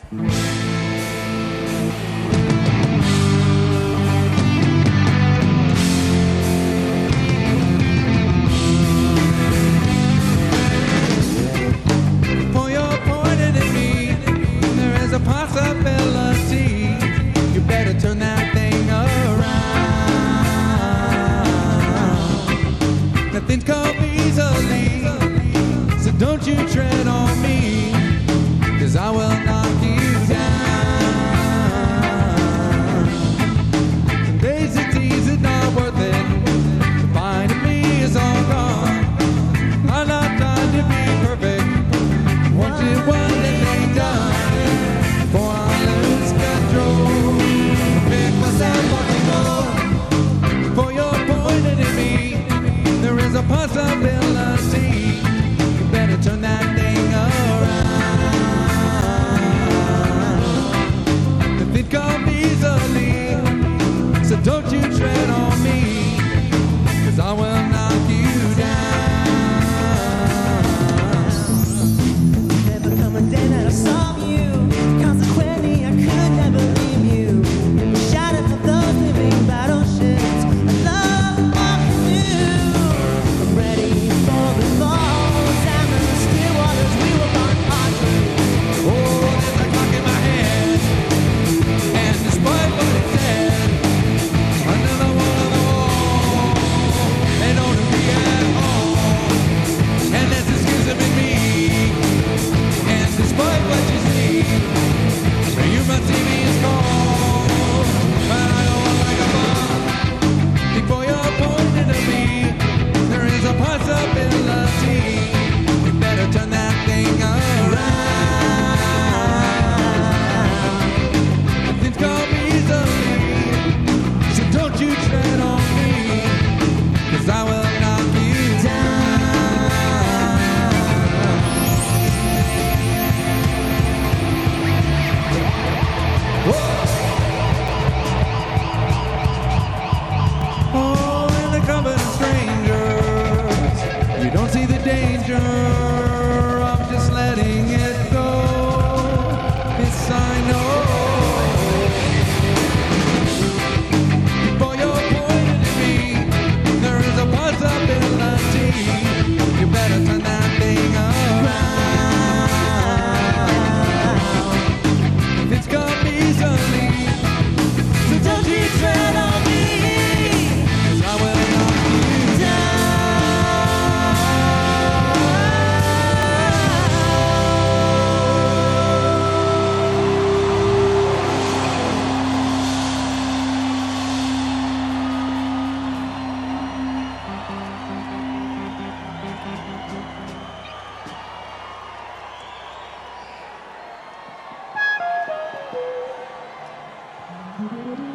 For you're pointed at me, there is a possibility. You better turn that thing around. Nothing comes easily, so don't you tread on me, 'cause I will knock you down. The basics are not worth it. The fine of me is all gone. I'm not trying to be perfect. Wanted one that ain't done. Before I lose control, pick myself up and go. For you're pointed at me, there is a possibility. You better turn that thing around. If it comes easily, so don't you tread on me, 'cause I will knock you down. Never come a day that I saw you. Consequently, I could never leave you. Shout out for those living battleships. I love what you do. I'm ready for the falls and the still waters we were born on. Oh, there's a clock in my head, and despite what it said, another one on the wall, they don't agree at all. And there's excuse in me, and despite what you see, you must see me as cold, but I don't want like a bomb. Before you're pointed at me, there is a possibility. You better turn that thing around. Things come easily, so don't you tread on me, 'cause I will knock you down. Whoa. Oh, in the company of strangers, you don't see the danger of just letting it go. Yes, I know. For you're pointed at me, there is a possibility. You better turn that thing around. It's come easily, so don't you tread on me, 'cause I will knock you down.